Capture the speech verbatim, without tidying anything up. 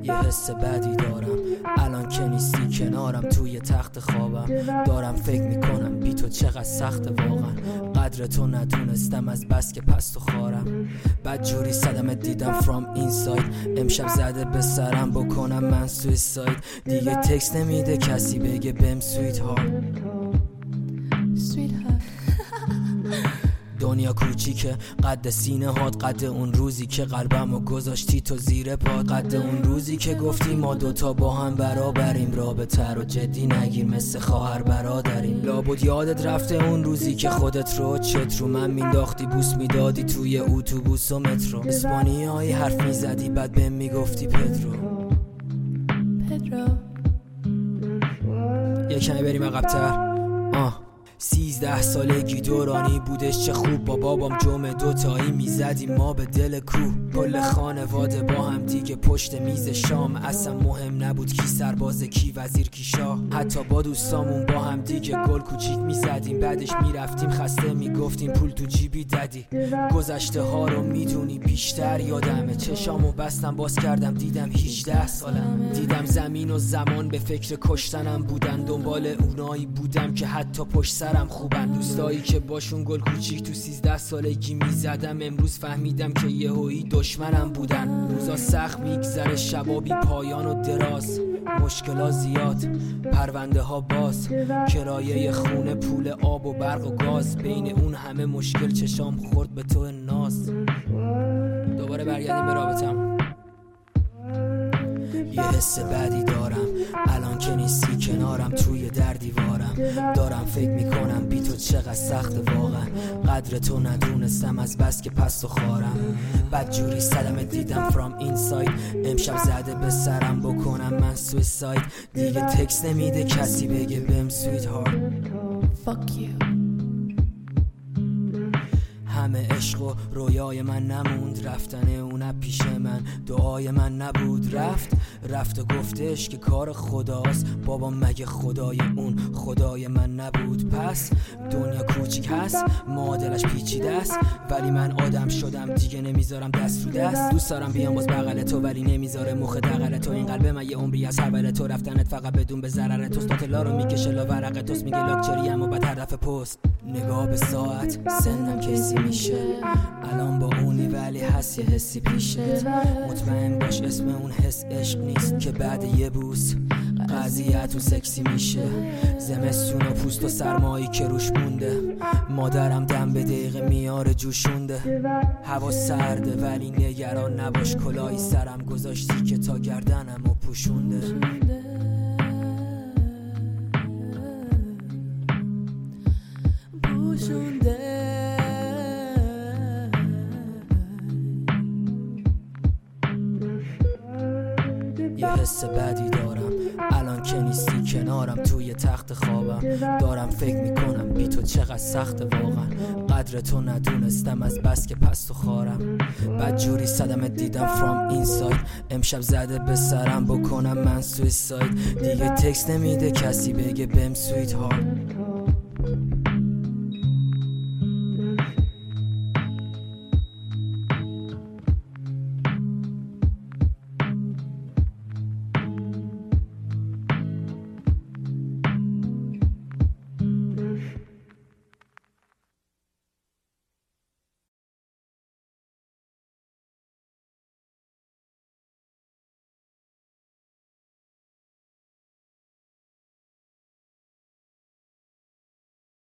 یه حس بدی دارم الان که نیستی کنارم، توی تخت خوابم دارم فکر میکنم بی تو چقدر سخت واقعا. قدر تو ندونستم از بس که پست و خارم، بد جوری صدمت دیدم from inside. امشب زده به سرم بکنم من سویساید، دیگه تکست نمیده کسی بگه بهم سویت هارت. دنیا کوچیکه قد سینه هات، قد اون روزی که قلبمو گذاشتی تو زیر پا، قد اون روزی که گفتی ما دوتا با هم برابریم، رابطه رو جدی نگیر مثل خواهر برادریم. لابد یادت رفته اون روزی که خودت رو چت رو من مینداختی بوس میدادی توی اتوبوس و مترو، اسپانیایی حرف میزدی بعد بهم میگفتی پدرو پدرو. یه کمی بریم عقب‌تر. آه سیزده سالگی دورانی بودش، چه خوب با بابام جمعه دوتایی میزدیم ما به دل کو، کل خانواده با هم دیگه پشت میز شام، اصلا مهم نبود کی سرباز کی وزیر کی شاه، حتی با دوستامون با هم دیگه گل کوچیک میزدیم، بعدش میرفتیم خسته میگفتیم پول تو جیبی ددی. گذشته ها رو میدونی بیشتر یادمه، چشامو بستم باز کردم دیدم هجده سالم، دیدم زمین و زمان به فکر کشتنم بودن، دنبال اونایی بودم که حتی پشت سرم خوبن، دوستایی که باشون گل کوچیک تو سیزده سالگی میزدم، امروز فهمیدم که یهویی دشمنم بودن. روزا سخت میگذره شبا بی پایان و دراز، مشکلا زیاد پرونده ها باز، کرایه خونه پول آب و برق و گاز، بین اون همه مشکل چشام خورد به تو ناز. دوباره برگردیم به رابطم. یه حس بدی دارم الان که نیستی کنارم، توی در دیوارم دارم فکر میکنم بی تو چقدر سخت واقعا. قدر تو ندونستم از بس که پست و خارم، بد جوری صدمت دیدم from inside. امشب زده به سرم بکنم من سویساید، دیگه تکست نمیده کسی بگه بهم سویت هارت. Fuck you. همه عشق و رویای من نموند، رفتن اون پیش من دعای من نبود، رفت رفت و گفتش که کار خداست، بابا مگه خدای اون خدای من نبود؟ پس دنیا کوچیک هست معادلش پیچیده است، ولی من آدم شدم دیگه نمیذارم دست رو دست. دوست دارم بیام باز بغل تو ولی نمیذاره مخ دغل تو، این قلب من یه عمری از حول تو، رفتنت فقط بدون به ضرر توست، باطلا رو میکشه لا ورق توست، میگه لاکچری ام و بعد هدف پست. نگاه به ساعت سنم کسی میشه الان با اونی ولی هست یه حسی پیشت، مطمئن باش اسم اون حس عشق نیست که بعد یه بوس قضیه تو سکسی میشه. زمستون و پوست و سرمایی که روش مونده، مادرم دم به دقیقه میاره جوشونده، هوا سرده ولی نگران نباش کلاهی سرم گذاشتی که تا گردنم و پوشونده. یه حس بدی دارم الان که نیستی کنارم، توی تخت خوابم دارم فکر میکنم بی تو چقدر سخت واقعا. قدر تو ندونستم از بس که پست و خارم، بد جوری صدمت دیدم from inside. امشب زده به سرم بکنم من سویساید، دیگه تکست نمیده کسی بگه بهم سویت هارت.